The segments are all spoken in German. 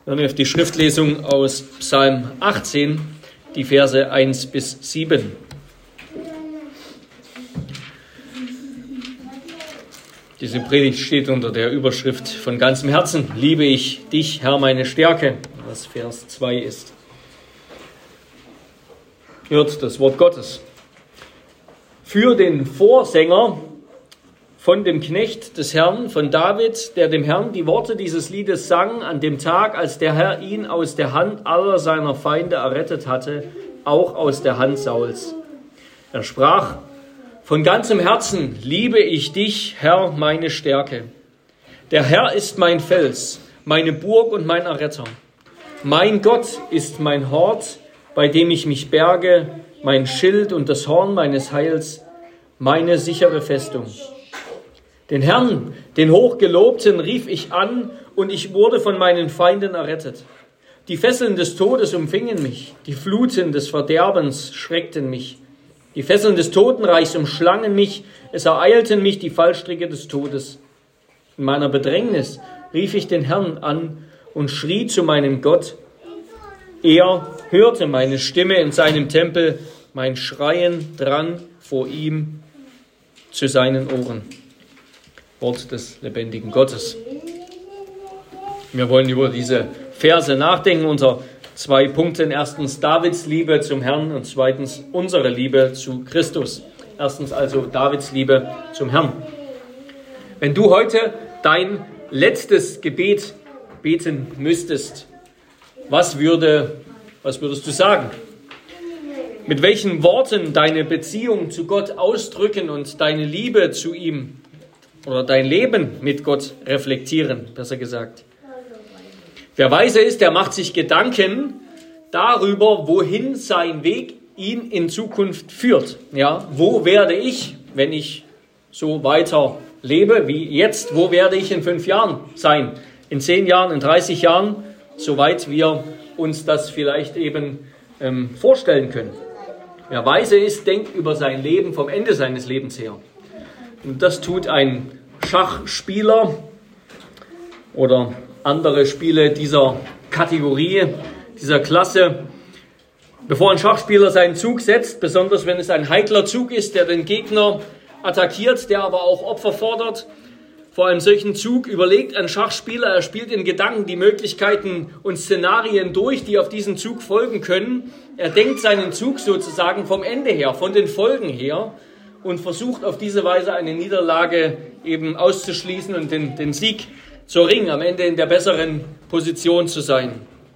Hören wir auf die Schriftlesung aus Psalm 18, die Verse 1 bis 7. Diese Predigt steht unter der Überschrift von ganzem Herzen: Liebe ich dich, Herr, meine Stärke, was Vers 2 ist. Hört das Wort Gottes. Für den Vorsänger von dem Knecht des Herrn, von David, der dem Herrn die Worte dieses Liedes sang, an dem Tag, als der Herr ihn aus der Hand aller seiner Feinde errettet hatte, auch aus der Hand Sauls. Er sprach: Von ganzem Herzen liebe ich dich, Herr, meine Stärke. Der Herr ist mein Fels, meine Burg und mein Erretter. Mein Gott ist mein Hort, bei dem ich mich berge, mein Schild und das Horn meines Heils, meine sichere Festung. Den Herrn, den Hochgelobten, rief ich an, und ich wurde von meinen Feinden errettet. Die Fesseln des Todes umfingen mich, die Fluten des Verderbens schreckten mich. Die Fesseln des Totenreichs umschlangen mich, es ereilten mich die Fallstricke des Todes. In meiner Bedrängnis rief ich den Herrn an und schrie zu meinem Gott. Er hörte meine Stimme in seinem Tempel, mein Schreien drang vor ihm zu seinen Ohren. Wort des lebendigen Gottes. Wir wollen über diese Verse nachdenken unter 2 Punkten. Erstens Davids Liebe zum Herrn und zweitens unsere Liebe zu Christus. Erstens also Davids Liebe zum Herrn. Wenn du heute dein letztes Gebet beten müsstest, was würdest du sagen? Mit welchen Worten deine Beziehung zu Gott ausdrücken und deine Liebe zu ihm oder dein Leben mit Gott reflektieren, besser gesagt. Wer weise ist, der macht sich Gedanken darüber, wohin sein Weg ihn in Zukunft führt. Ja, wo werde ich, wenn ich so weiter lebe wie jetzt, wo werde ich in 5 Jahren sein? In 10 Jahren, in 30 Jahren, soweit wir uns das vielleicht eben vorstellen können. Wer weise ist, denkt über sein Leben vom Ende seines Lebens her. Und das tut ein Schachspieler oder andere Spiele dieser Kategorie, dieser Klasse. Bevor ein Schachspieler seinen Zug setzt, besonders wenn es ein heikler Zug ist, der den Gegner attackiert, der aber auch Opfer fordert, vor einem solchen Zug überlegt ein Schachspieler, er spielt in Gedanken die Möglichkeiten und Szenarien durch, die auf diesen Zug folgen können. Er denkt seinen Zug sozusagen vom Ende her, von den Folgen her, und versucht auf diese Weise eine Niederlage eben auszuschließen und den Sieg zu erringen, am Ende in der besseren Position zu sein.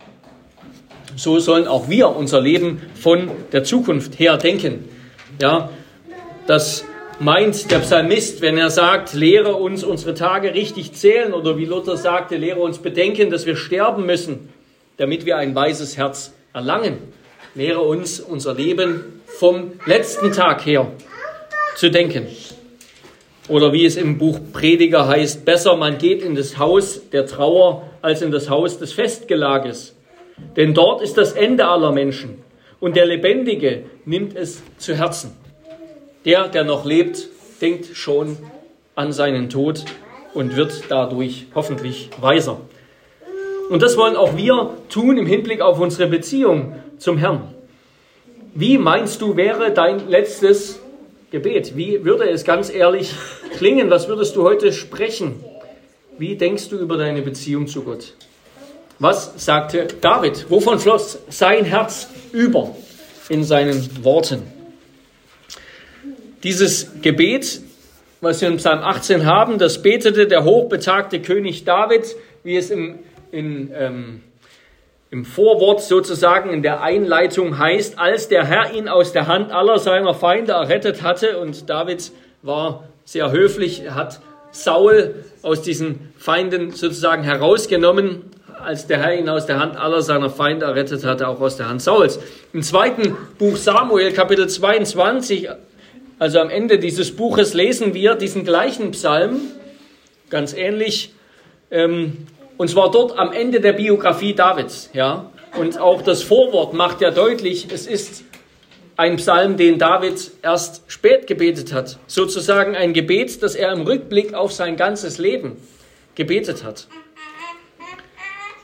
So sollen auch wir unser Leben von der Zukunft her denken. Ja, das meint der Psalmist, wenn er sagt, lehre uns unsere Tage richtig zählen, oder wie Luther sagte, lehre uns bedenken, dass wir sterben müssen, damit wir ein weises Herz erlangen. Lehre uns unser Leben vom letzten Tag her zu denken. Oder wie es im Buch Prediger heißt, besser man geht in das Haus der Trauer als in das Haus des Festgelages. Denn dort ist das Ende aller Menschen und der Lebendige nimmt es zu Herzen. Der noch lebt, denkt schon an seinen Tod und wird dadurch hoffentlich weiser. Und das wollen auch wir tun im Hinblick auf unsere Beziehung zum Herrn. Wie meinst du, wäre dein letztes Gebet? Wie würde es ganz ehrlich klingen? Was würdest du heute sprechen? Wie denkst du über deine Beziehung zu Gott? Was sagte David? Wovon floss sein Herz über in seinen Worten? Dieses Gebet, was wir in Psalm 18 haben, das betete der hochbetagte König David, wie es im Vorwort sozusagen in der Einleitung heißt, als der Herr ihn aus der Hand aller seiner Feinde errettet hatte. Und David war sehr höflich, er hat Saul aus diesen Feinden sozusagen herausgenommen, als der Herr ihn aus der Hand aller seiner Feinde errettet hatte, auch aus der Hand Sauls. Im 2. Buch Samuel, Kapitel 22, also am Ende dieses Buches, lesen wir diesen gleichen Psalm, ganz ähnlich, und zwar dort am Ende der Biografie Davids, ja. Und auch das Vorwort macht ja deutlich, es ist ein Psalm, den David erst spät gebetet hat. Sozusagen ein Gebet, das er im Rückblick auf sein ganzes Leben gebetet hat.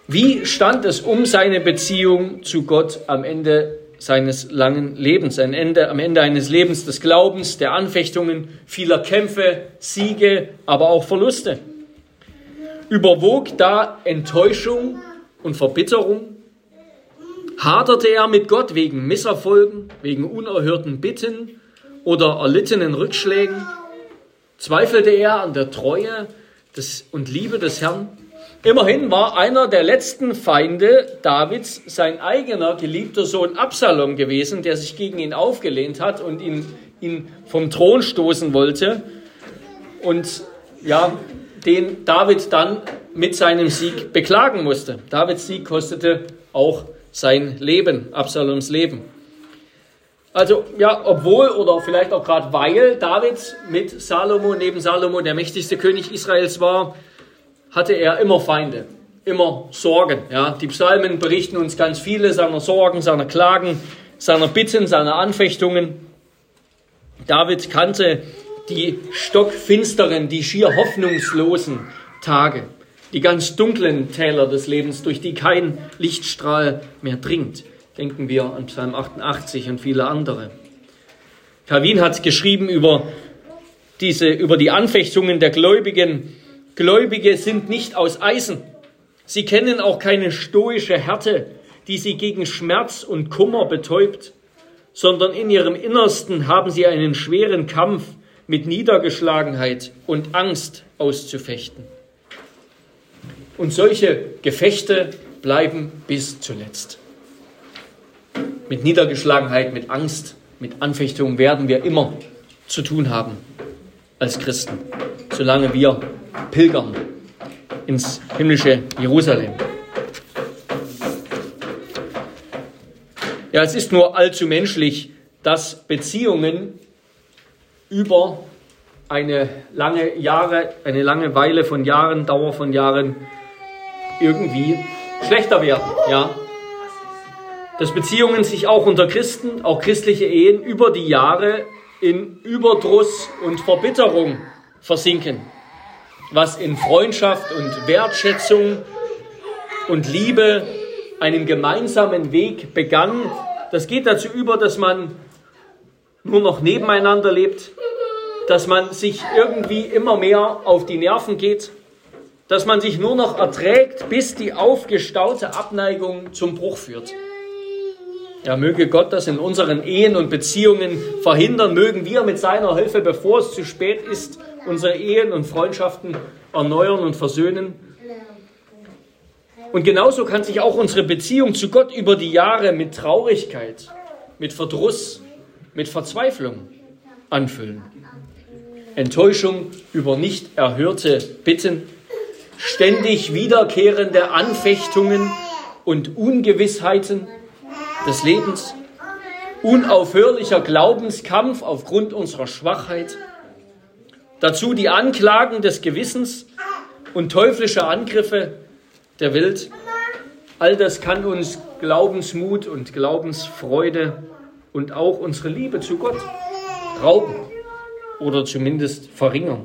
Wie stand es um seine Beziehung zu Gott am Ende seines langen Lebens, am Ende eines Lebens des Glaubens, der Anfechtungen, vieler Kämpfe, Siege, aber auch Verluste? Überwog da Enttäuschung und Verbitterung? Haderte er mit Gott wegen Misserfolgen, wegen unerhörten Bitten oder erlittenen Rückschlägen? Zweifelte er an der Treue und Liebe des Herrn? Immerhin war einer der letzten Feinde Davids sein eigener geliebter Sohn Absalom gewesen, der sich gegen ihn aufgelehnt hat und ihn vom Thron stoßen wollte und den David dann mit seinem Sieg beklagen musste. Davids Sieg kostete auch sein Leben, Absaloms Leben. Also obwohl oder vielleicht auch gerade weil David neben Salomo der mächtigste König Israels war, hatte er immer Feinde, immer Sorgen. Ja, die Psalmen berichten uns ganz viele seiner Sorgen, seiner Klagen, seiner Bitten, seiner Anfechtungen. David kannte die stockfinsteren, die schier hoffnungslosen Tage, die ganz dunklen Täler des Lebens, durch die kein Lichtstrahl mehr dringt. Denken wir an Psalm 88 und viele andere. Calvin hat geschrieben über die Anfechtungen der Gläubigen: Gläubige sind nicht aus Eisen. Sie kennen auch keine stoische Härte, die sie gegen Schmerz und Kummer betäubt, sondern in ihrem Innersten haben sie einen schweren Kampf mit Niedergeschlagenheit und Angst auszufechten. Und solche Gefechte bleiben bis zuletzt. Mit Niedergeschlagenheit, mit Angst, mit Anfechtung werden wir immer zu tun haben als Christen, solange wir pilgern ins himmlische Jerusalem. Ja, es ist nur allzu menschlich, dass Beziehungen über eine lange Weile von Jahren, Dauer von Jahren irgendwie schlechter werden. Ja, dass Beziehungen sich auch unter Christen, auch christliche Ehen, über die Jahre in Überdruss und Verbitterung versinken. Was in Freundschaft und Wertschätzung und Liebe, einen gemeinsamen Weg begann, das geht dazu über, dass man nur noch nebeneinander lebt, dass man sich irgendwie immer mehr auf die Nerven geht, dass man sich nur noch erträgt, bis die aufgestaute Abneigung zum Bruch führt. Ja, möge Gott das in unseren Ehen und Beziehungen verhindern, mögen wir mit seiner Hilfe, bevor es zu spät ist, unsere Ehen und Freundschaften erneuern und versöhnen. Und genauso kann sich auch unsere Beziehung zu Gott über die Jahre mit Traurigkeit, mit Verdruss, mit Verzweiflung anfüllen. Enttäuschung über nicht erhörte Bitten, ständig wiederkehrende Anfechtungen und Ungewissheiten des Lebens, unaufhörlicher Glaubenskampf aufgrund unserer Schwachheit, dazu die Anklagen des Gewissens und teuflische Angriffe der Welt. All das kann uns Glaubensmut und Glaubensfreude und auch unsere Liebe zu Gott rauben oder zumindest verringern.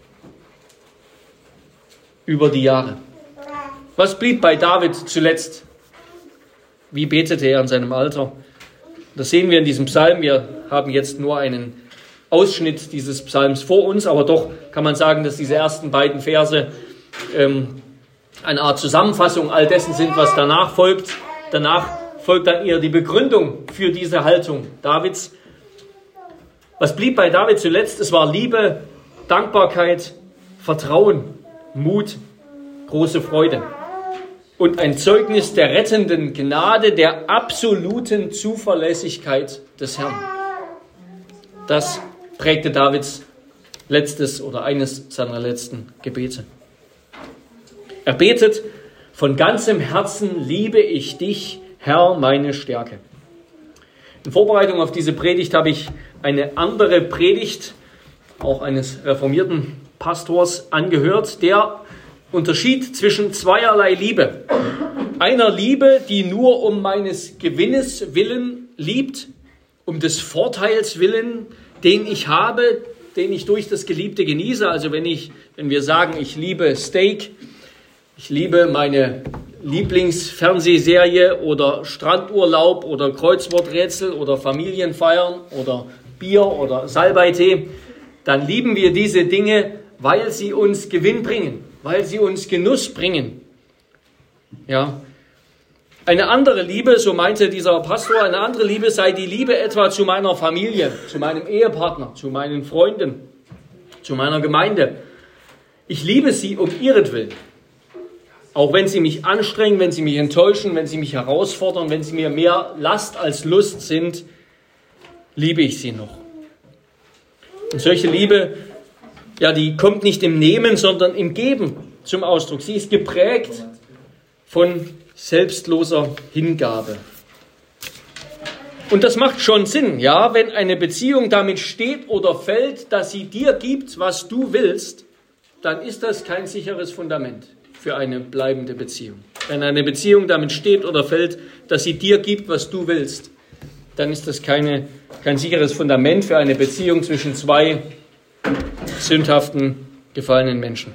Über die Jahre. Was blieb bei David zuletzt? Wie betete er in seinem Alter? Das sehen wir in diesem Psalm. Wir haben jetzt nur einen Ausschnitt dieses Psalms vor uns, aber doch kann man sagen, dass diese ersten beiden Verse eine Art Zusammenfassung all dessen sind, was danach folgt. Danach folgt dann eher die Begründung für diese Haltung Davids. Was blieb bei David zuletzt? Es war Liebe, Dankbarkeit, Vertrauen, Mut, große Freude und ein Zeugnis der rettenden Gnade, der absoluten Zuverlässigkeit des Herrn. Das prägte Davids letztes oder eines seiner letzten Gebete. Er betet: Von ganzem Herzen liebe ich dich, Herr, meine Stärke. In Vorbereitung auf diese Predigt habe ich eine andere Predigt, auch eines reformierten Pastors, angehört, der unterschied zwischen zweierlei Liebe. Einer Liebe, die nur um meines Gewinnes willen liebt, um des Vorteils willen, den ich habe, den ich durch das Geliebte genieße. Also wenn wir sagen, ich liebe Steak, Ich liebe meine Lieblingsfernsehserie oder Strandurlaub oder Kreuzworträtsel oder Familienfeiern oder Bier oder Salbeitee. Dann lieben wir diese Dinge, weil sie uns Gewinn bringen, weil sie uns Genuss bringen. Ja. Eine andere Liebe, so meinte dieser Pastor, eine andere Liebe sei die Liebe etwa zu meiner Familie, zu meinem Ehepartner, zu meinen Freunden, zu meiner Gemeinde. Ich liebe sie um ihretwillen. Auch wenn sie mich anstrengen, wenn sie mich enttäuschen, wenn sie mich herausfordern, wenn sie mir mehr Last als Lust sind, liebe ich sie noch. Und solche Liebe, ja, die kommt nicht im Nehmen, sondern im Geben zum Ausdruck. Sie ist geprägt von selbstloser Hingabe. Und das macht schon Sinn, ja, wenn eine Beziehung damit steht oder fällt, dass sie dir gibt, was du willst, dann ist das kein sicheres Fundament für eine bleibende Beziehung. Wenn eine Beziehung damit steht oder fällt, dass sie dir gibt, was du willst, dann ist das kein sicheres Fundament für eine Beziehung zwischen zwei sündhaften, gefallenen Menschen.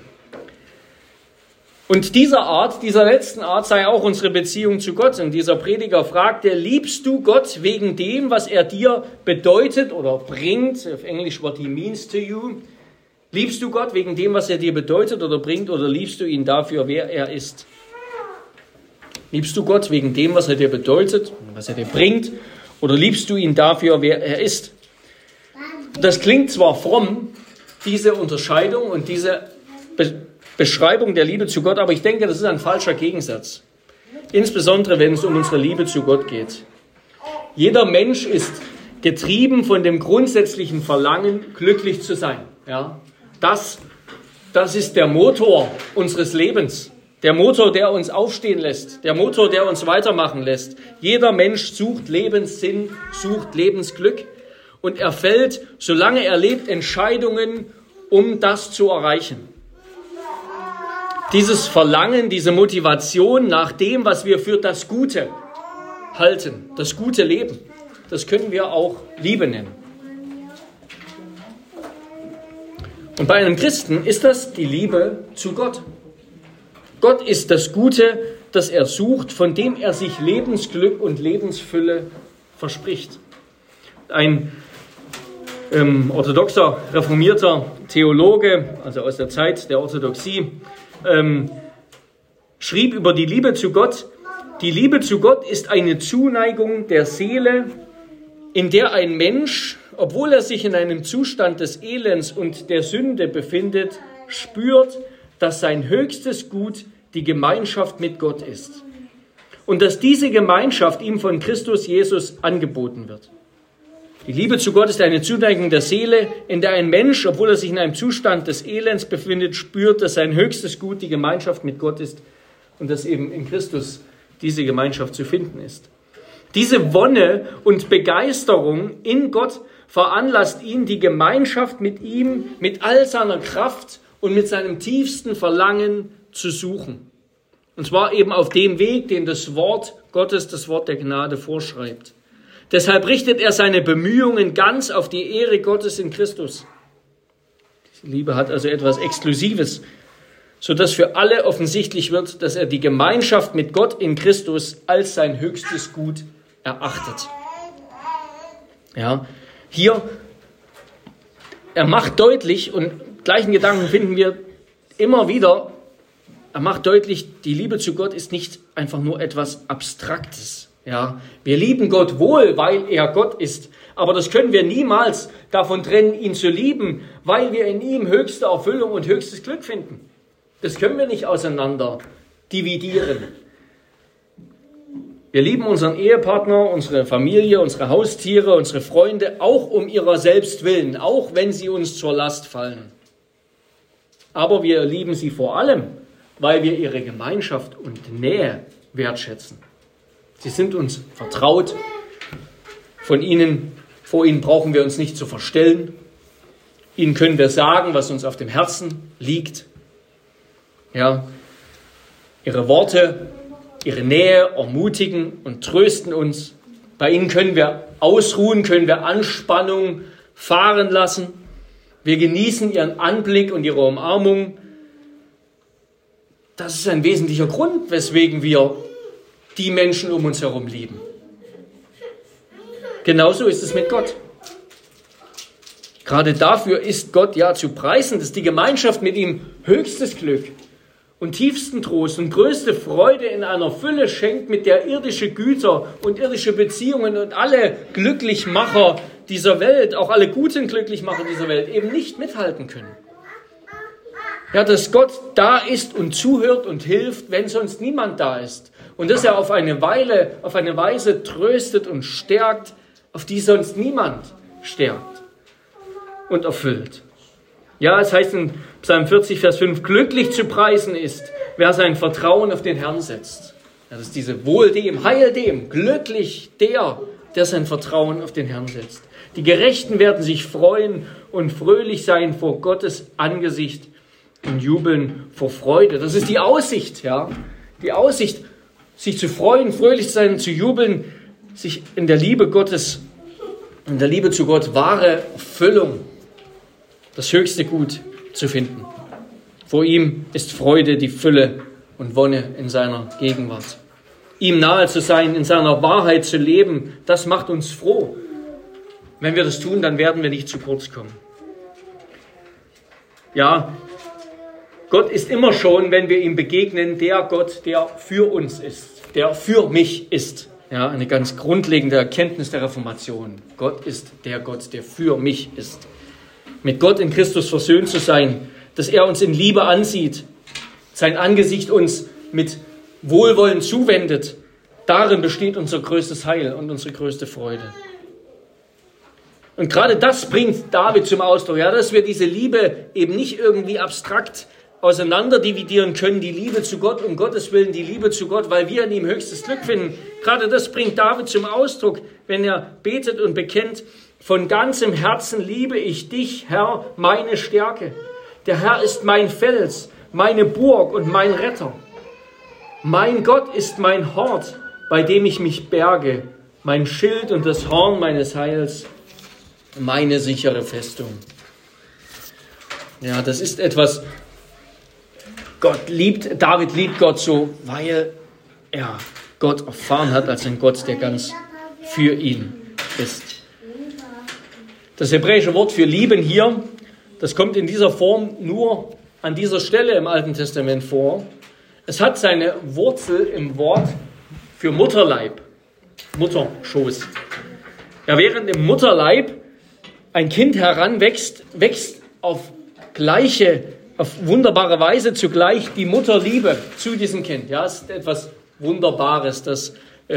Und dieser letzten Art sei auch unsere Beziehung zu Gott. Und dieser Prediger fragte, liebst du Gott wegen dem, was er dir bedeutet oder bringt? Auf Englisch, what he means to you. Liebst du Gott wegen dem, was er dir bedeutet oder bringt, oder liebst du ihn dafür, wer er ist? Liebst du Gott wegen dem, was er dir bedeutet, was er dir bringt, oder liebst du ihn dafür, wer er ist? Das klingt zwar fromm, diese Unterscheidung und diese Beschreibung der Liebe zu Gott, aber ich denke, das ist ein falscher Gegensatz. Insbesondere, wenn es um unsere Liebe zu Gott geht. Jeder Mensch ist getrieben von dem grundsätzlichen Verlangen, glücklich zu sein. Ja? Das ist der Motor unseres Lebens. Der Motor, der uns aufstehen lässt. Der Motor, der uns weitermachen lässt. Jeder Mensch sucht Lebenssinn, sucht Lebensglück. Und er fällt, solange er lebt, Entscheidungen, um das zu erreichen. Dieses Verlangen, diese Motivation nach dem, was wir für das Gute halten, das gute Leben, das können wir auch Liebe nennen. Und bei einem Christen ist das die Liebe zu Gott. Gott ist das Gute, das er sucht, von dem er sich Lebensglück und Lebensfülle verspricht. Ein orthodoxer, reformierter Theologe, also aus der Zeit der Orthodoxie, schrieb über die Liebe zu Gott: Die Liebe zu Gott ist eine Zuneigung der Seele, in der ein Mensch, obwohl er sich in einem Zustand des Elends und der Sünde befindet, spürt, dass sein höchstes Gut die Gemeinschaft mit Gott ist und dass diese Gemeinschaft ihm von Christus Jesus angeboten wird. Die Liebe zu Gott ist eine Zuneigung der Seele, in der ein Mensch, obwohl er sich in einem Zustand des Elends befindet, spürt, dass sein höchstes Gut die Gemeinschaft mit Gott ist und dass eben in Christus diese Gemeinschaft zu finden ist. Diese Wonne und Begeisterung in Gott veranlasst ihn, die Gemeinschaft mit ihm, mit all seiner Kraft und mit seinem tiefsten Verlangen zu suchen. Und zwar eben auf dem Weg, den das Wort Gottes, das Wort der Gnade vorschreibt. Deshalb richtet er seine Bemühungen ganz auf die Ehre Gottes in Christus. Diese Liebe hat also etwas Exklusives, sodass für alle offensichtlich wird, dass er die Gemeinschaft mit Gott in Christus als sein höchstes Gut erachtet. Ja, hier, er macht deutlich, und gleichen Gedanken finden wir immer wieder, er macht deutlich, die Liebe zu Gott ist nicht einfach nur etwas Abstraktes. Ja, wir lieben Gott wohl, weil er Gott ist, aber das können wir niemals davon trennen, ihn zu lieben, weil wir in ihm höchste Erfüllung und höchstes Glück finden. Das können wir nicht auseinander dividieren. Wir lieben unseren Ehepartner, unsere Familie, unsere Haustiere, unsere Freunde, auch um ihrer selbst willen, auch wenn sie uns zur Last fallen. Aber wir lieben sie vor allem, weil wir ihre Gemeinschaft und Nähe wertschätzen. Sie sind uns vertraut. Vor ihnen brauchen wir uns nicht zu verstellen. Ihnen können wir sagen, was uns auf dem Herzen liegt. Ja, ihre Worte, ihre Nähe ermutigen und trösten uns. Bei ihnen können wir ausruhen, können wir Anspannung fahren lassen. Wir genießen ihren Anblick und ihre Umarmung. Das ist ein wesentlicher Grund, weswegen wir die Menschen um uns herum lieben. Genauso ist es mit Gott. Gerade dafür ist Gott ja zu preisen, dass die Gemeinschaft mit ihm höchstes Glück und tiefsten Trost und größte Freude in einer Fülle schenkt, mit der irdische Güter und irdische Beziehungen und alle Glücklichmacher dieser Welt, auch alle guten Glücklichmacher dieser Welt, eben nicht mithalten können. Ja, dass Gott da ist und zuhört und hilft, wenn sonst niemand da ist. Und dass er auf eine Weise tröstet und stärkt, auf die sonst niemand stärkt und erfüllt. Ja, es heißt in Psalm 40, Vers 5, glücklich zu preisen ist, wer sein Vertrauen auf den Herrn setzt. Ja, das ist diese Wohl dem, Heil dem, glücklich der sein Vertrauen auf den Herrn setzt. Die Gerechten werden sich freuen und fröhlich sein vor Gottes Angesicht und jubeln vor Freude. Das ist die Aussicht, ja. Die Aussicht, sich zu freuen, fröhlich zu sein, zu jubeln, sich in der Liebe Gottes, in der Liebe zu Gott wahre Erfüllung, das höchste Gut zu finden. Vor ihm ist Freude, die Fülle und Wonne in seiner Gegenwart. Ihm nahe zu sein, in seiner Wahrheit zu leben, das macht uns froh. Wenn wir das tun, dann werden wir nicht zu kurz kommen. Ja, Gott ist immer schon, wenn wir ihm begegnen, der Gott, der für uns ist, der für mich ist. Ja, eine ganz grundlegende Erkenntnis der Reformation. Gott ist der Gott, der für mich ist. Mit Gott in Christus versöhnt zu sein, dass er uns in Liebe ansieht, sein Angesicht uns mit Wohlwollen zuwendet, darin besteht unser größtes Heil und unsere größte Freude. Und gerade das bringt David zum Ausdruck, ja, dass wir diese Liebe eben nicht irgendwie abstrakt auseinander dividieren können, die Liebe zu Gott, um Gottes Willen die Liebe zu Gott, weil wir in ihm höchstes Glück finden. Gerade das bringt David zum Ausdruck, wenn er betet und bekennt, von ganzem Herzen liebe ich dich, Herr, meine Stärke. Der Herr ist mein Fels, meine Burg und mein Retter. Mein Gott ist mein Hort, bei dem ich mich berge, mein Schild und das Horn meines Heils, meine sichere Festung. Ja, das ist etwas, David liebt Gott so, weil er Gott erfahren hat als ein Gott, der ganz für ihn ist. Das hebräische Wort für lieben hier, das kommt in dieser Form nur an dieser Stelle im Alten Testament vor. Es hat seine Wurzel im Wort für Mutterleib, Mutterschoß. Ja, während im Mutterleib ein Kind heranwächst, wächst auf wunderbare Weise zugleich die Mutterliebe zu diesem Kind. Ja, es ist etwas Wunderbares, dass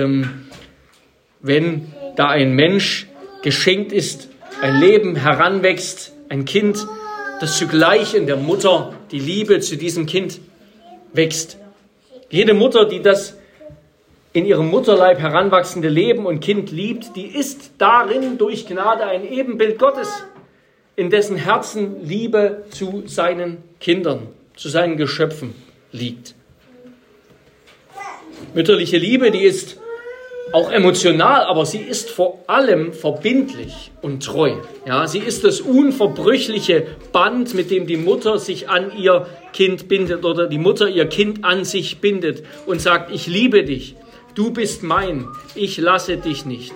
wenn da ein Mensch geschenkt ist, ein Leben heranwächst, ein Kind, das zugleich in der Mutter die Liebe zu diesem Kind wächst. Jede Mutter, die das in ihrem Mutterleib heranwachsende Leben und Kind liebt, die ist darin durch Gnade ein Ebenbild Gottes, in dessen Herzen Liebe zu seinen Kindern, zu seinen Geschöpfen liegt. Mütterliche Liebe, die ist auch emotional, aber sie ist vor allem verbindlich und treu. Ja, sie ist das unverbrüchliche Band, mit dem die Mutter sich an ihr Kind bindet oder die Mutter ihr Kind an sich bindet und sagt, ich liebe dich, du bist mein, ich lasse dich nicht.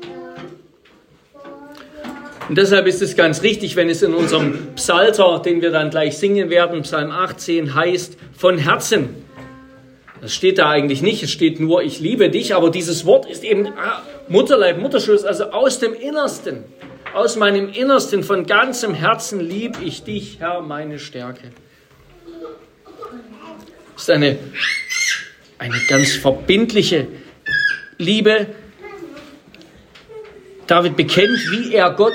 Und deshalb ist es ganz richtig, wenn es in unserem Psalter, den wir dann gleich singen werden, Psalm 18, heißt, von Herzen. Das steht da eigentlich nicht, es steht nur, ich liebe dich, aber dieses Wort ist eben Mutterleib, Mutterschoß, also aus dem Innersten, aus meinem Innersten, von ganzem Herzen liebe ich dich, Herr, meine Stärke. Das ist eine ganz verbindliche Liebe. David bekennt, wie er Gott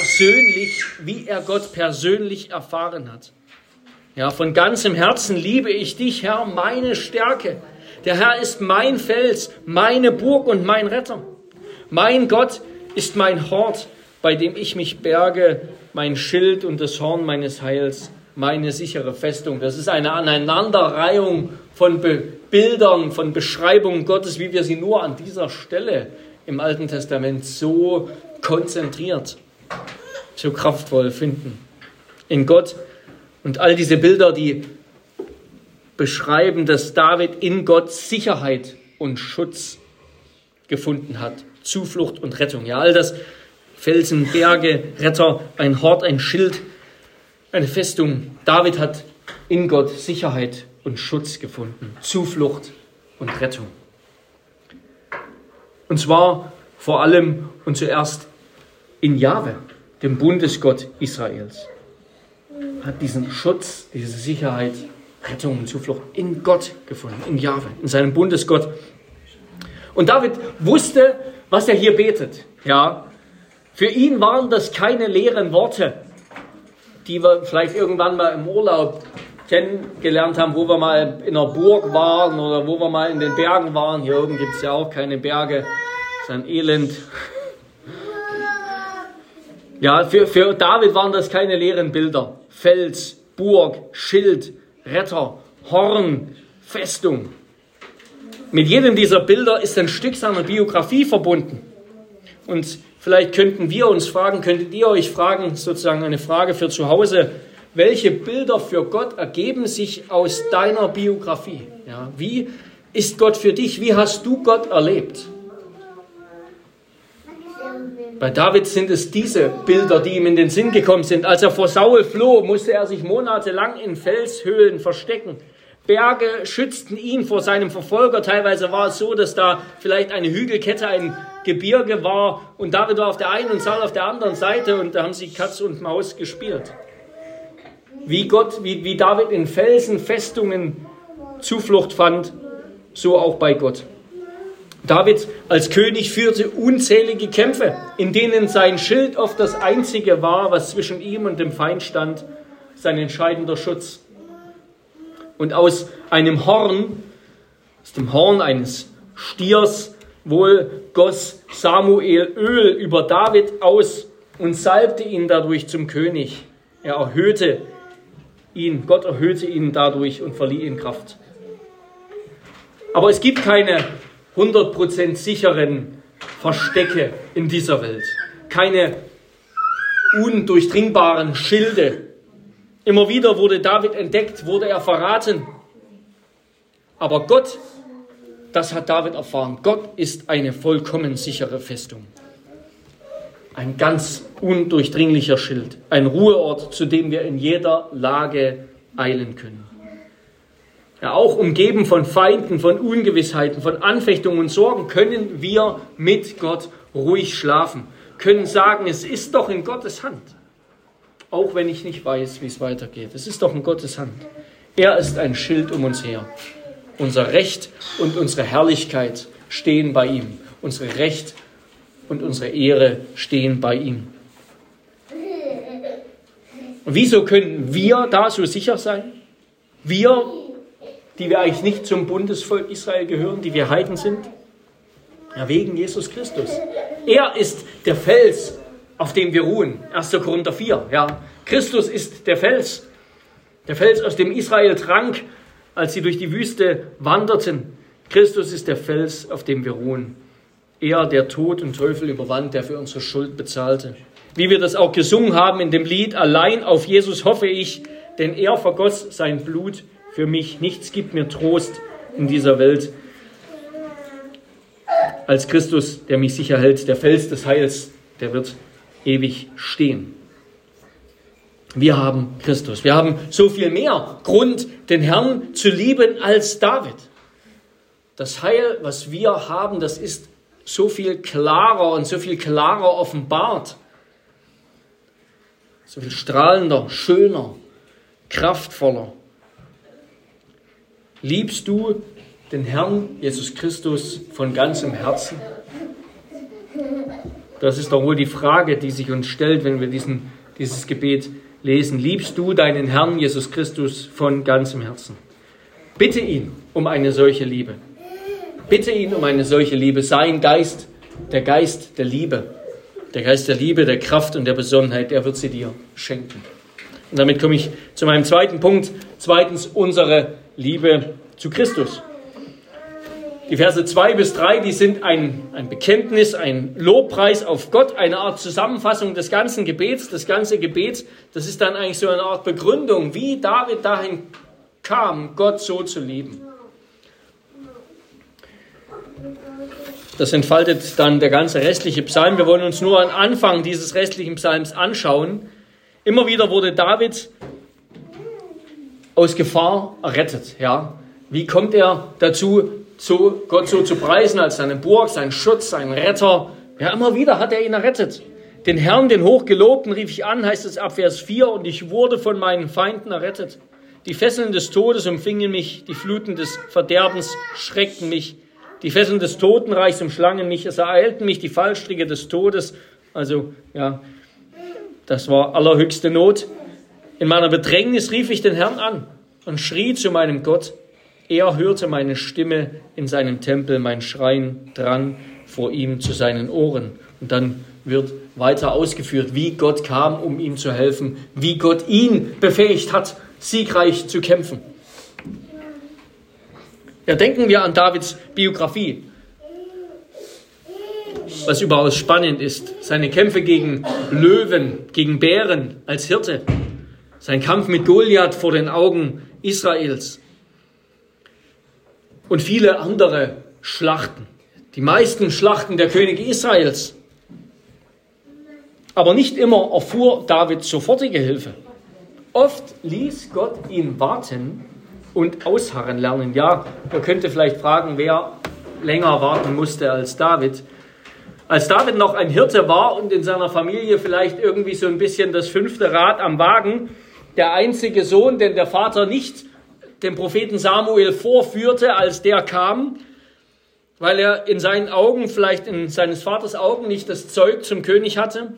persönlich erfahren hat. Ja, von ganzem Herzen liebe ich dich, Herr, meine Stärke. Der Herr ist mein Fels, meine Burg und mein Retter. Mein Gott ist mein Hort, bei dem ich mich berge, mein Schild und das Horn meines Heils, meine sichere Festung. Das ist eine Aneinanderreihung von Bildern, von Beschreibungen Gottes, wie wir sie nur an dieser Stelle im Alten Testament so konzentriert, so kraftvoll finden. In Gott. Und all diese Bilder, die beschreiben, dass David in Gott Sicherheit und Schutz gefunden hat. Zuflucht und Rettung. Ja, all das: Felsen, Berge, Retter, ein Hort, ein Schild, eine Festung. David hat in Gott Sicherheit und Schutz gefunden. Zuflucht und Rettung. Und zwar vor allem und zuerst in Jahwe, dem Bundesgott Israels. Hat diesen Schutz, diese Sicherheit, Rettung und Zuflucht in Gott gefunden, in Jahwe, in seinem Bundesgott. Und David wusste, was er hier betet. Ja, für ihn waren das keine leeren Worte, die wir vielleicht irgendwann mal im Urlaub kennengelernt haben, wo wir mal in einer Burg waren oder wo wir mal in den Bergen waren. Hier oben gibt es ja auch keine Berge. Das ist ein Elend. Ja, für David waren das keine leeren Bilder. Fels, Burg, Schild, Retter, Horn, Festung. Mit jedem dieser Bilder ist ein Stück seiner Biografie verbunden. Und vielleicht könntet ihr euch fragen, sozusagen eine Frage für zu Hause: Welche Bilder für Gott ergeben sich aus deiner Biografie? Ja, wie ist Gott für dich? Wie hast du Gott erlebt? Bei David sind es diese Bilder, die ihm in den Sinn gekommen sind. Als er vor Saul floh, musste er sich monatelang in Felshöhlen verstecken. Berge schützten ihn vor seinem Verfolger. Teilweise war es so, dass da vielleicht eine Hügelkette, ein Gebirge war und David war auf der einen und Saul auf der anderen Seite und da haben sie Katz und Maus gespielt. Wie David in Felsen, Festungen Zuflucht fand, so auch bei Gott. David als König führte unzählige Kämpfe, in denen sein Schild oft das einzige war, was zwischen ihm und dem Feind stand, sein entscheidender Schutz. Und aus dem Horn eines Stiers wohl goss Samuel Öl über David aus und salbte ihn dadurch zum König. Gott erhöhte ihn dadurch und verlieh ihm Kraft. Aber es gibt keine 100% sicheren Verstecke in dieser Welt. Keine undurchdringbaren Schilde. Immer wieder wurde David entdeckt, wurde er verraten. Aber Gott, das hat David erfahren, Gott ist eine vollkommen sichere Festung. Ein ganz undurchdringlicher Schild. Ein Ruheort, zu dem wir in jeder Lage eilen können. Ja, auch umgeben von Feinden, von Ungewissheiten, von Anfechtungen und Sorgen können wir mit Gott ruhig schlafen. Können sagen, es ist doch in Gottes Hand. Auch wenn ich nicht weiß, wie es weitergeht. Es ist doch in Gottes Hand. Er ist ein Schild um uns her. Unser Recht und unsere Herrlichkeit stehen bei ihm. Unsere Recht und unsere Ehre stehen bei ihm. Und wieso können wir da so sicher sein? Wir, die wir eigentlich nicht zum Bundesvolk Israel gehören, die wir Heiden sind? Ja, wegen Jesus Christus. Er ist der Fels, auf dem wir ruhen. 1. Korinther 4. Ja. Christus ist der Fels, aus dem Israel trank, als sie durch die Wüste wanderten. Christus ist der Fels, auf dem wir ruhen. Er, der Tod und Teufel überwand, der für unsere Schuld bezahlte. Wie wir das auch gesungen haben in dem Lied: Allein auf Jesus hoffe ich, denn er vergoss sein Blut für mich. Nichts gibt mir Trost in dieser Welt als Christus, der mich sicher hält. Der Fels des Heils, der wird ewig stehen. Wir haben Christus. Wir haben so viel mehr Grund, den Herrn zu lieben als David. Das Heil, was wir haben, das ist so viel klarer und so viel klarer offenbart. So viel strahlender, schöner, kraftvoller. Liebst du den Herrn Jesus Christus von ganzem Herzen? Das ist doch wohl die Frage, die sich uns stellt, wenn wir dieses Gebet lesen. Liebst du deinen Herrn Jesus Christus von ganzem Herzen? Bitte ihn um eine solche Liebe. Bitte ihn um eine solche Liebe. Sein Geist, der Geist der Liebe, der Kraft und der Besonnenheit, der wird sie dir schenken. Und damit komme ich zu meinem zweiten Punkt. Zweitens, unsere Liebe zu Christus. Die Verse 2 bis 3, die sind ein Bekenntnis, ein Lobpreis auf Gott, eine Art Zusammenfassung des ganzen Gebets. Das ganze Gebet, das ist dann eigentlich so eine Art Begründung, wie David dahin kam, Gott so zu lieben. Das entfaltet dann der ganze restliche Psalm. Wir wollen uns nur am Anfang dieses restlichen Psalms anschauen. Immer wieder wurde David aus Gefahr errettet. Ja. Wie kommt er dazu, Gott so zu preisen als seine Burg, sein Schutz, sein Retter? Ja, immer wieder hat er ihn errettet. Den Herrn, den Hochgelobten, rief ich an, heißt es ab Vers 4, und ich wurde von meinen Feinden errettet. Die Fesseln des Todes umfingen mich, die Fluten des Verderbens schreckten mich. Die Fesseln des Totenreichs umschlangen mich, es ereilten mich die Fallstricke des Todes. Also, ja, das war allerhöchste Not. In meiner Bedrängnis rief ich den Herrn an und schrie zu meinem Gott. Er hörte meine Stimme in seinem Tempel, mein Schreien drang vor ihm zu seinen Ohren. Und dann wird weiter ausgeführt, wie Gott kam, um ihm zu helfen, wie Gott ihn befähigt hat, siegreich zu kämpfen. Ja, denken wir an Davids Biografie, was überaus spannend ist. Seine Kämpfe gegen Löwen, gegen Bären als Hirte, sein Kampf mit Goliath vor den Augen Israels und viele andere Schlachten. Die meisten Schlachten der Könige Israels. Aber nicht immer erfuhr David sofortige Hilfe. Oft ließ Gott ihn warten und ausharren lernen. Ja, man könnte vielleicht fragen, wer länger warten musste als David. Als David noch ein Hirte war und in seiner Familie vielleicht irgendwie so ein bisschen das 5. Rad am Wagen, der einzige Sohn, den der Vater nicht dem Propheten Samuel vorführte, als der kam, weil er in seinen Augen, vielleicht in seines Vaters Augen, nicht das Zeug zum König hatte.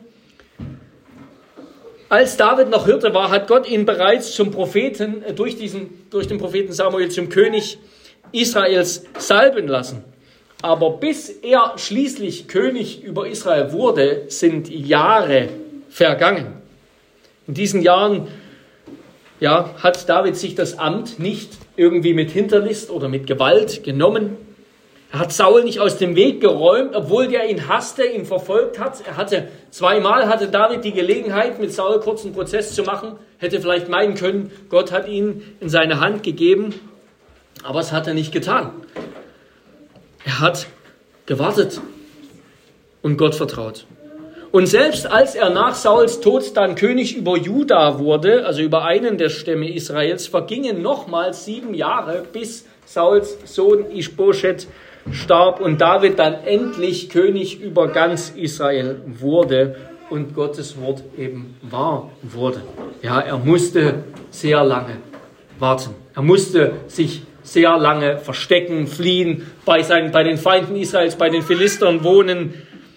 Als David noch Hirte war, hat Gott ihn bereits zum Propheten, durch den Propheten Samuel zum König Israels salben lassen. Aber bis er schließlich König über Israel wurde, sind Jahre vergangen. In diesen Jahren hat David sich das Amt nicht irgendwie mit Hinterlist oder mit Gewalt genommen. Er hat Saul nicht aus dem Weg geräumt, obwohl der ihn hasste, ihn verfolgt hat. Zweimal hatte David die Gelegenheit, mit Saul kurzen Prozess zu machen. Hätte vielleicht meinen können, Gott hat ihn in seine Hand gegeben. Aber es hat er nicht getan. Er hat gewartet und Gott vertraut. Und selbst als er nach Sauls Tod dann König über Juda wurde, also über einen der Stämme Israels, vergingen nochmals 7 Jahre, bis Sauls Sohn Ischboschet starb und David dann endlich König über ganz Israel wurde und Gottes Wort eben wahr wurde. Ja, er musste sehr lange warten. Er musste sich sehr lange verstecken, fliehen, bei den Feinden Israels, bei den Philistern wohnen.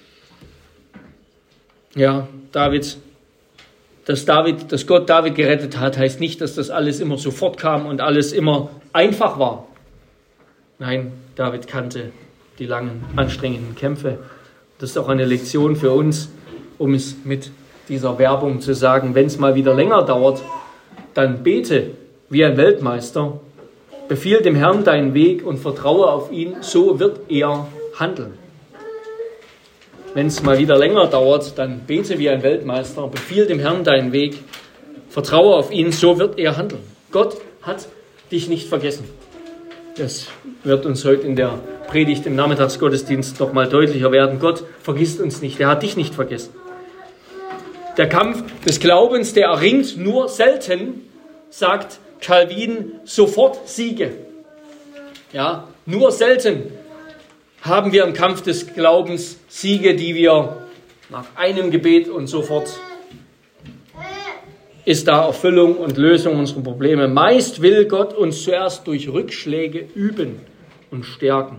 Ja, dass Gott David gerettet hat, heißt nicht, dass das alles immer sofort kam und alles immer einfach war. Nein, David kannte die langen, anstrengenden Kämpfe. Das ist auch eine Lektion für uns, um es mit dieser Werbung zu sagen, wenn es mal wieder länger dauert, dann bete wie ein Weltmeister, befiehl dem Herrn deinen Weg und vertraue auf ihn, so wird er handeln. Wenn es mal wieder länger dauert, dann bete wie ein Weltmeister, befiehl dem Herrn deinen Weg, vertraue auf ihn, so wird er handeln. Gott hat dich nicht vergessen. Das wird uns heute in der Predigt im Nachmittagsgottesdienst noch mal deutlicher werden. Gott vergisst uns nicht, er hat dich nicht vergessen. Der Kampf des Glaubens, der erringt nur selten, sagt Calvin, sofort Siege. Ja, nur selten haben wir im Kampf des Glaubens Siege, die wir nach einem Gebet und sofort ist da Erfüllung und Lösung unserer Probleme. Meist will Gott uns zuerst durch Rückschläge üben und stärken.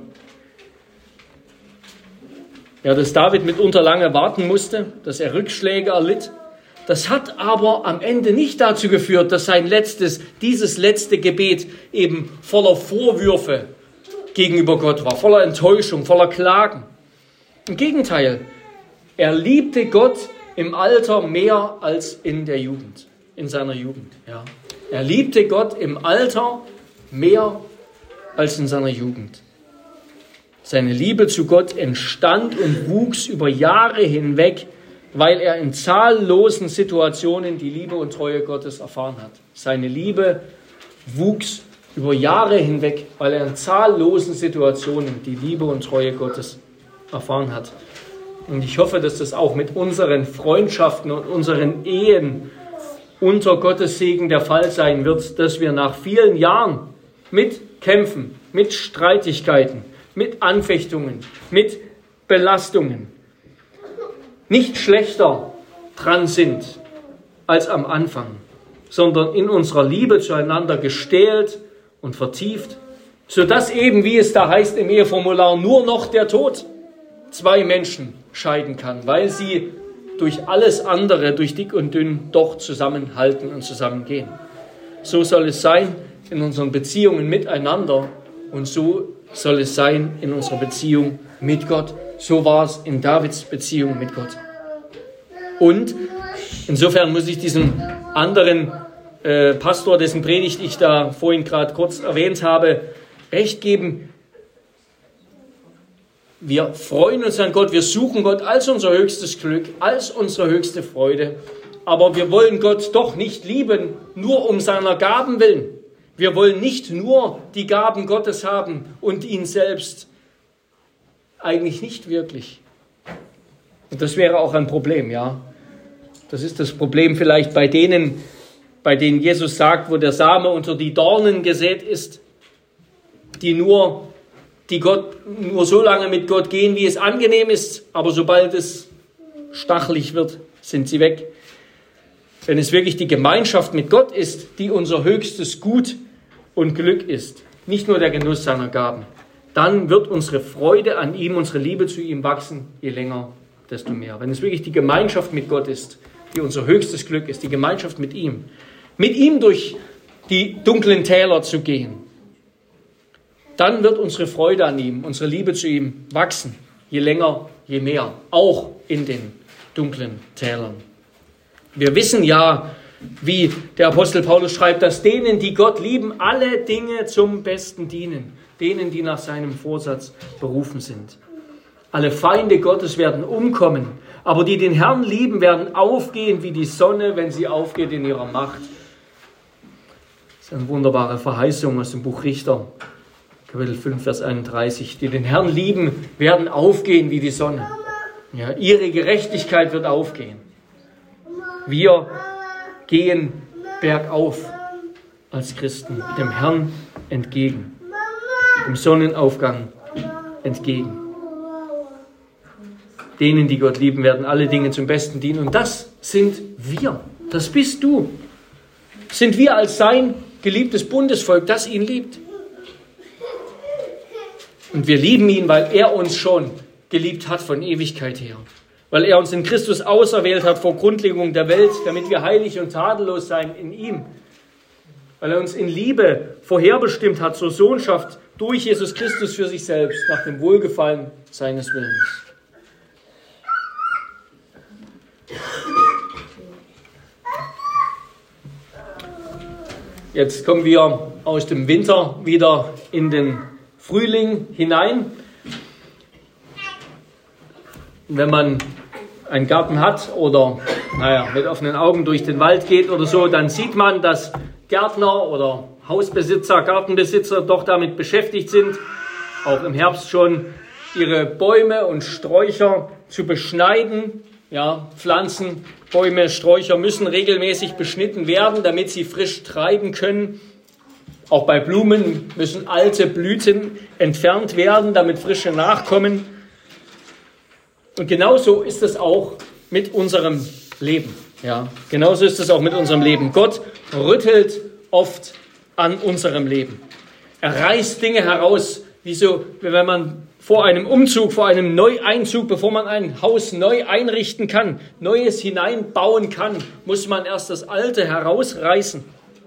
Ja, dass David mitunter lange warten musste, dass er Rückschläge erlitt, das hat aber am Ende nicht dazu geführt, dass dieses letzte Gebet eben voller Vorwürfe gegenüber Gott war, voller Enttäuschung, voller Klagen. Im Gegenteil, er liebte Gott im Alter mehr als in der Jugend, in seiner Jugend. Ja. Er liebte Gott im Alter mehr als in seiner Jugend. Seine Liebe zu Gott entstand und wuchs über Jahre hinweg, weil er in zahllosen Situationen die Liebe und Treue Gottes erfahren hat. Seine Liebe wuchs über Jahre hinweg, weil er in zahllosen Situationen die Liebe und Treue Gottes erfahren hat. Und ich hoffe, dass das auch mit unseren Freundschaften und unseren Ehen unter Gottes Segen der Fall sein wird, dass wir nach vielen Jahren mit Kämpfen, mit Streitigkeiten, mit Anfechtungen, mit Belastungen nicht schlechter dran sind als am Anfang, sondern in unserer Liebe zueinander gestählt und vertieft, sodass eben, wie es da heißt im Eheformular, nur noch der Tod zwei Menschen scheiden kann, weil sie durch alles andere, durch dick und dünn, doch zusammenhalten und zusammengehen. So soll es sein in unseren Beziehungen miteinander und so soll es sein in unserer Beziehung mit Gott. So war es in Davids Beziehung mit Gott. Und insofern muss ich diesem anderen Pastor, dessen Predigt ich da vorhin gerade kurz erwähnt habe, recht geben. Wir freuen uns an Gott, wir suchen Gott als unser höchstes Glück, als unsere höchste Freude. Aber wir wollen Gott doch nicht lieben, nur um seiner Gaben willen. Wir wollen nicht nur die Gaben Gottes haben und ihn selbst eigentlich nicht wirklich. Und das wäre auch ein Problem, ja. Das ist das Problem vielleicht bei denen Jesus sagt, wo der Same unter die Dornen gesät ist, die nur so lange mit Gott gehen, wie es angenehm ist, aber sobald es stachelig wird, sind sie weg. Wenn es wirklich die Gemeinschaft mit Gott ist, die unser höchstes Gut und Glück ist, nicht nur der Genuss seiner Gaben, dann wird unsere Freude an ihm, unsere Liebe zu ihm wachsen, je länger, desto mehr. Wenn es wirklich die Gemeinschaft mit Gott ist, die unser höchstes Glück ist, die Gemeinschaft mit ihm durch die dunklen Täler zu gehen, dann wird unsere Freude an ihm, unsere Liebe zu ihm wachsen, je länger, je mehr, auch in den dunklen Tälern. Wir wissen ja, wie der Apostel Paulus schreibt, dass denen, die Gott lieben, alle Dinge zum Besten dienen, denen, die nach seinem Vorsatz berufen sind. Alle Feinde Gottes werden umkommen, aber die den Herrn lieben, werden aufgehen wie die Sonne, wenn sie aufgeht in ihrer Macht. Das ist eine wunderbare Verheißung aus dem Buch Richter, Kapitel 5, Vers 31. Die den Herrn lieben, werden aufgehen wie die Sonne. Ja, ihre Gerechtigkeit wird aufgehen. Wir gehen bergauf als Christen dem Herrn entgegen, dem Sonnenaufgang entgegen. Denen, die Gott lieben, werden alle Dinge zum Besten dienen. Und das sind wir. Das bist du. Sind wir als sein geliebtes Bundesvolk, das ihn liebt. Und wir lieben ihn, weil er uns schon geliebt hat von Ewigkeit her. Weil er uns in Christus auserwählt hat vor Grundlegung der Welt, damit wir heilig und tadellos seien in ihm. Weil er uns in Liebe vorherbestimmt hat zur Sohnschaft durch Jesus Christus für sich selbst, nach dem Wohlgefallen seines Willens. Jetzt kommen wir aus dem Winter wieder in den Frühling hinein. Wenn man einen Garten hat oder mit offenen Augen durch den Wald geht oder so, dann sieht man, dass Gärtner oder Hausbesitzer, Gartenbesitzer doch damit beschäftigt sind, auch im Herbst schon ihre Bäume und Sträucher zu beschneiden. Ja, Pflanzen, Bäume, Sträucher müssen regelmäßig beschnitten werden, damit sie frisch treiben können. Auch bei Blumen müssen alte Blüten entfernt werden, damit frische nachkommen. Und genauso ist es auch mit unserem Leben. Ja, genauso ist es auch mit unserem Leben. Gott rüttelt oft an unserem Leben. Er reißt Dinge heraus, wie so, wenn man vor einem Umzug, vor einem Neueinzug, bevor man ein Haus neu einrichten kann, Neues hineinbauen kann, muss man erst das Alte herausreißen.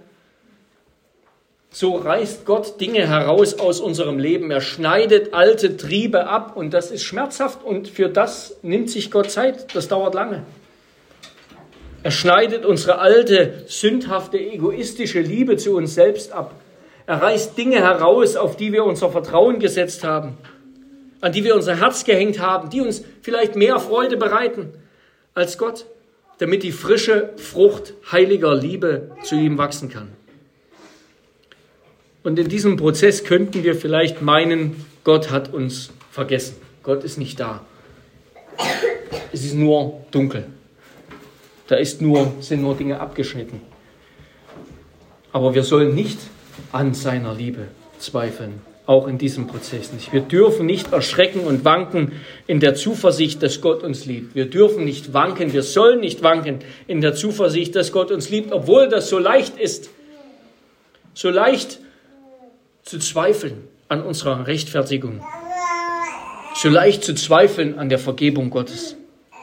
So reißt Gott Dinge heraus aus unserem Leben. Er schneidet alte Triebe ab und das ist schmerzhaft und für das nimmt sich Gott Zeit. Das dauert lange. Er schneidet unsere alte, sündhafte, egoistische Liebe zu uns selbst ab. Er reißt Dinge heraus, auf die wir unser Vertrauen gesetzt haben, an die wir unser Herz gehängt haben, die uns vielleicht mehr Freude bereiten als Gott, damit die frische Frucht heiliger Liebe zu ihm wachsen kann. Und in diesem Prozess könnten wir vielleicht meinen, Gott hat uns vergessen. Gott ist nicht da. Es ist nur dunkel. Da sind nur Dinge abgeschnitten. Aber wir sollen nicht an seiner Liebe zweifeln, auch in diesem Prozess nicht. Wir dürfen nicht erschrecken und wanken in der Zuversicht, dass Gott uns liebt. Wir dürfen nicht wanken, wir sollen nicht wanken in der Zuversicht, dass Gott uns liebt, obwohl das so leicht ist. So leicht zu zweifeln an unserer Rechtfertigung. So leicht zu zweifeln an der Vergebung Gottes.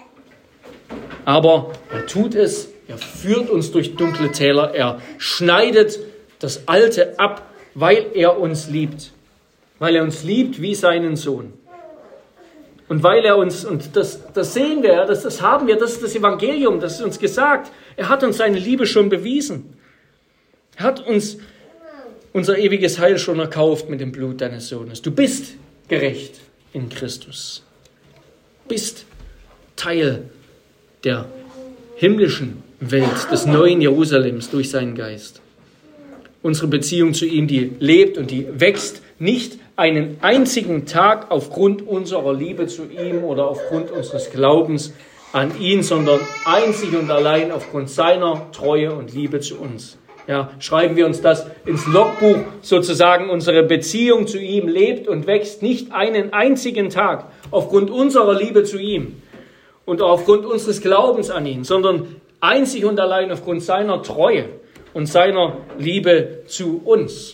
Aber er tut es, er führt uns durch dunkle Täler, er schneidet das Alte ab, weil er uns liebt. Weil er uns liebt wie seinen Sohn. Und weil er uns, und das sehen wir, das haben wir, das ist das Evangelium, das ist uns gesagt. Er hat uns seine Liebe schon bewiesen. Er hat uns unser ewiges Heil schon erkauft mit dem Blut deines Sohnes. Du bist gerecht in Christus. Bist Teil der himmlischen Welt, des neuen Jerusalems durch seinen Geist. Unsere Beziehung zu ihm, die lebt und die wächst nicht einen einzigen Tag aufgrund unserer Liebe zu ihm oder aufgrund unseres Glaubens an ihn, sondern einzig und allein aufgrund seiner Treue und Liebe zu uns. Ja, schreiben wir uns das ins Logbuch, sozusagen unsere Beziehung zu ihm lebt und wächst nicht einen einzigen Tag aufgrund unserer Liebe zu ihm und aufgrund unseres Glaubens an ihn, sondern einzig und allein aufgrund seiner Treue und seiner Liebe zu uns.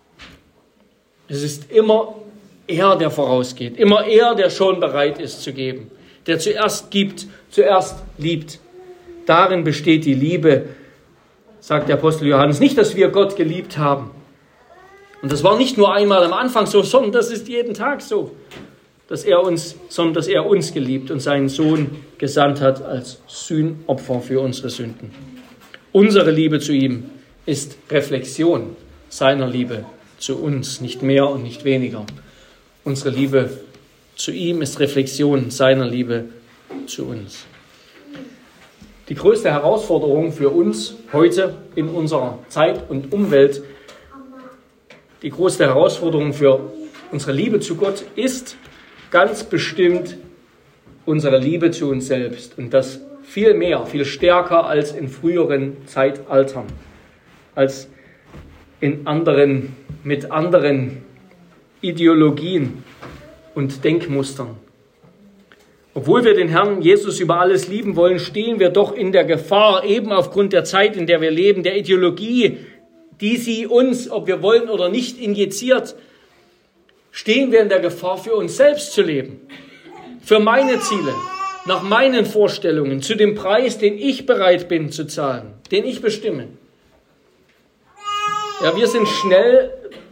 Es ist immer er, der vorausgeht, immer er, der schon bereit ist zu geben, der zuerst gibt, zuerst liebt. Darin besteht die Liebe, sagt der Apostel Johannes, nicht, dass wir Gott geliebt haben. Und das war nicht nur einmal am Anfang so, sondern das ist jeden Tag so, dass er uns geliebt und seinen Sohn gesandt hat als Sühnopfer für unsere Sünden. Unsere Liebe zu ihm ist Reflexion seiner Liebe zu uns, nicht mehr und nicht weniger. Unsere Liebe zu ihm ist Reflexion seiner Liebe zu uns. Die größte Herausforderung für uns heute in unserer Zeit und Umwelt, die größte Herausforderung für unsere Liebe zu Gott ist ganz bestimmt unsere Liebe zu uns selbst. Und das viel mehr, viel stärker als in früheren Zeitaltern, als mit anderen Ideologien und Denkmustern. Obwohl wir den Herrn Jesus über alles lieben wollen, stehen wir doch in der Gefahr, eben aufgrund der Zeit, in der wir leben, der Ideologie, die sie uns, ob wir wollen oder nicht, injiziert, stehen wir in der Gefahr, für uns selbst zu leben. Für meine Ziele, nach meinen Vorstellungen, zu dem Preis, den ich bereit bin zu zahlen, den ich bestimme. Ja, wir sind schnell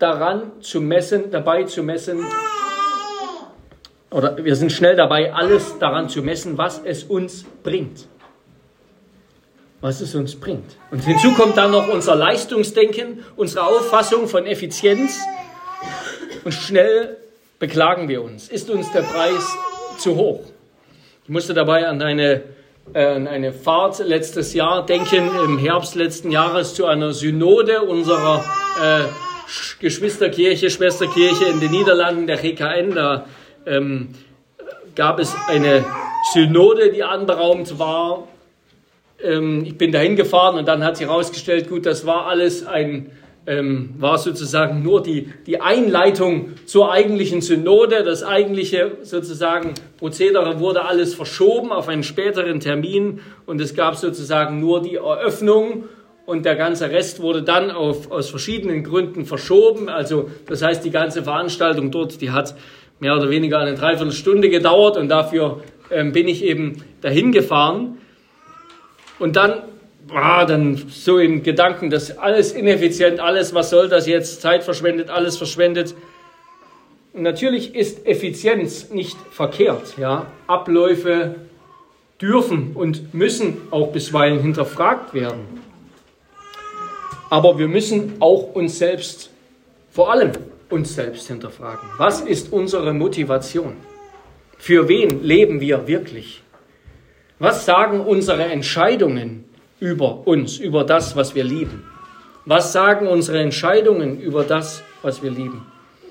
wir sind schnell dabei, alles daran zu messen, was es uns bringt. Was es uns bringt. Und hinzu kommt dann noch unser Leistungsdenken, unsere Auffassung von Effizienz. Und schnell beklagen wir uns. Ist uns der Preis zu hoch? Ich musste dabei an eine Fahrt letztes Jahr denken, im Herbst letzten Jahres zu einer Synode unserer Geschwisterkirche, Schwesterkirche in den Niederlanden, der GKN. Da gab es eine Synode, die anberaumt war. Ich bin dahin gefahren und dann hat sich herausgestellt, gut, das war alles war sozusagen nur die Einleitung zur eigentlichen Synode. Das eigentliche sozusagen Prozedere wurde alles verschoben auf einen späteren Termin und es gab sozusagen nur die Eröffnung und der ganze Rest wurde dann aus verschiedenen Gründen verschoben. Also das heißt, die ganze Veranstaltung dort, die hat mehr oder weniger eine Dreiviertelstunde gedauert und dafür bin ich eben dahin gefahren. Und dann so in Gedanken, dass alles ineffizient, alles, was soll das jetzt, Zeit verschwendet, alles verschwendet. Und natürlich ist Effizienz nicht verkehrt. Ja? Abläufe dürfen und müssen auch bisweilen hinterfragt werden. Aber wir müssen auch vor allem uns selbst hinterfragen. Was ist unsere Motivation? Für wen leben wir wirklich? Was sagen unsere Entscheidungen über uns, über das, was wir lieben? Was sagen unsere Entscheidungen über das, was wir lieben?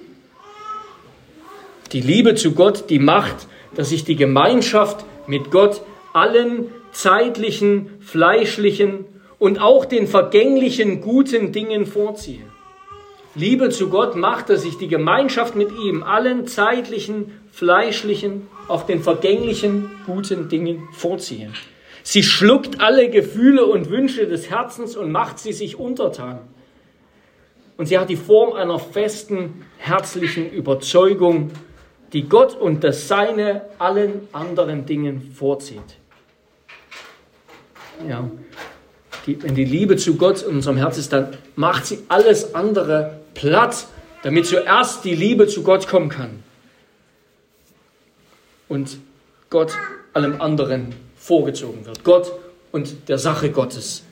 Die Liebe zu Gott, die macht, dass ich die Gemeinschaft mit Gott allen zeitlichen, fleischlichen und auch den vergänglichen guten Dingen vorziehe. Liebe zu Gott macht, dass ich die Gemeinschaft mit ihm allen zeitlichen, fleischlichen, auch den vergänglichen guten Dingen vorziehe. Sie schluckt alle Gefühle und Wünsche des Herzens und macht sie sich untertan. Und sie hat die Form einer festen, herzlichen Überzeugung, die Gott und das Seine allen anderen Dingen vorzieht. Ja, wenn die Liebe zu Gott in unserem Herz ist, dann macht sie alles andere platt, damit zuerst die Liebe zu Gott kommen kann. Und Gott allem anderen vorgezogen wird. Gott und der Sache Gottes.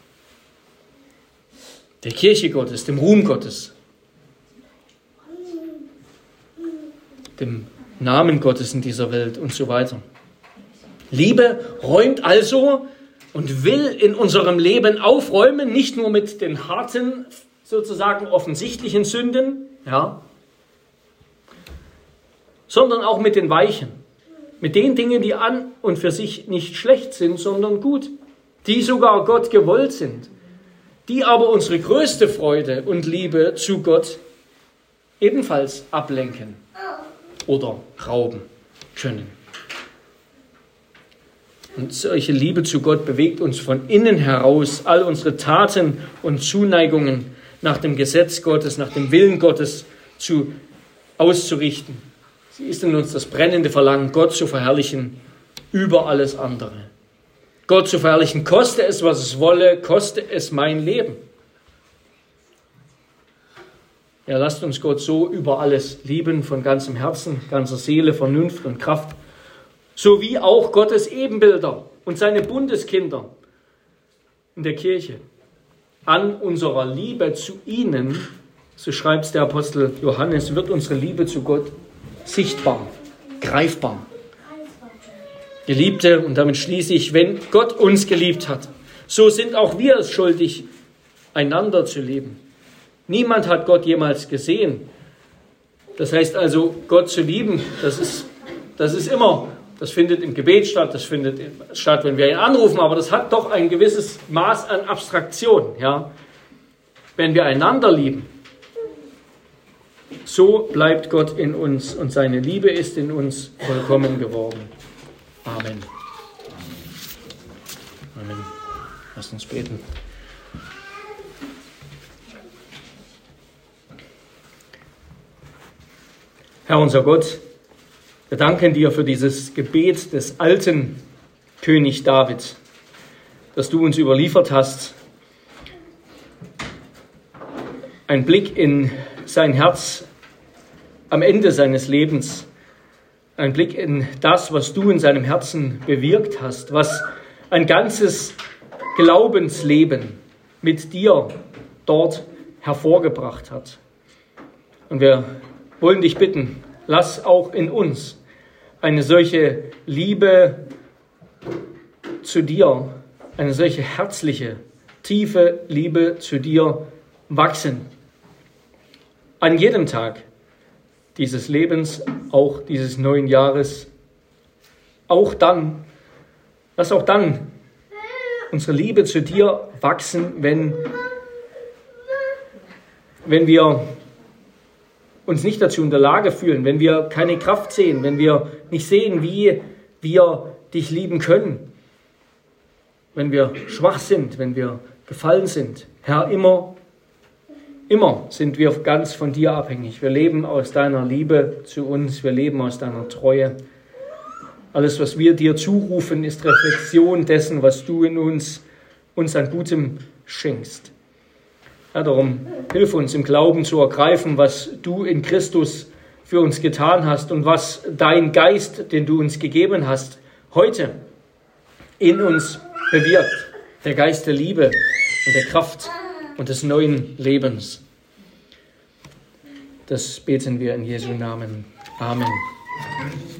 Der Kirche Gottes, dem Ruhm Gottes. Dem Namen Gottes in dieser Welt und so weiter. Liebe räumt also und will in unserem Leben aufräumen, nicht nur mit den harten, sozusagen offensichtlichen Sünden, ja, sondern auch mit den weichen, mit den Dingen, die an und für sich nicht schlecht sind, sondern gut, die sogar Gott gewollt sind, die aber unsere größte Freude und Liebe zu Gott ebenfalls ablenken oder rauben können. Und solche Liebe zu Gott bewegt uns von innen heraus, all unsere Taten und Zuneigungen nach dem Gesetz Gottes, nach dem Willen Gottes auszurichten. Sie ist in uns das brennende Verlangen, Gott zu verherrlichen über alles andere. Gott zu verherrlichen, koste es, was es wolle, koste es mein Leben. Ja, lasst uns Gott so über alles lieben, von ganzem Herzen, ganzer Seele, Vernunft und Kraft, sowie auch Gottes Ebenbilder und seine Bundeskinder in der Kirche. An unserer Liebe zu ihnen, so schreibt der Apostel Johannes, wird unsere Liebe zu Gott sichtbar, greifbar. Geliebte, und damit schließe ich, wenn Gott uns geliebt hat, so sind auch wir es schuldig, einander zu lieben. Niemand hat Gott jemals gesehen. Das heißt also, Gott zu lieben, das ist immer, das findet im Gebet statt, das findet statt, wenn wir ihn anrufen, aber das hat doch ein gewisses Maß an Abstraktion. Ja? Wenn wir einander lieben, so bleibt Gott in uns und seine Liebe ist in uns vollkommen geworden. Amen. Amen. Lasst uns beten. Herr unser Gott, wir danken dir für dieses Gebet des alten König David, das du uns überliefert hast. Ein Blick in sein Herz am Ende seines Lebens. Ein Blick in das, was du in seinem Herzen bewirkt hast, was ein ganzes Glaubensleben mit dir dort hervorgebracht hat. Und wir wollen dich bitten, lass auch in uns eine solche Liebe zu dir, eine solche herzliche, tiefe Liebe zu dir wachsen. An jedem Tag dieses Lebens, auch dieses neuen Jahres, lass auch dann unsere Liebe zu dir wachsen, wenn wir uns nicht dazu in der Lage fühlen, wenn wir keine Kraft sehen, wenn wir nicht sehen, wie wir dich lieben können, wenn wir schwach sind, wenn wir gefallen sind. Herr, immer sind wir ganz von dir abhängig. Wir leben aus deiner Liebe zu uns, wir leben aus deiner Treue. Alles, was wir dir zurufen, ist Reflexion dessen, was du in uns an Gutem schenkst. Ja, darum hilf uns im Glauben zu ergreifen, was du in Christus für uns getan hast und was dein Geist, den du uns gegeben hast, heute in uns bewirkt. Der Geist der Liebe und der Kraft und des neuen Lebens. Das beten wir in Jesu Namen. Amen.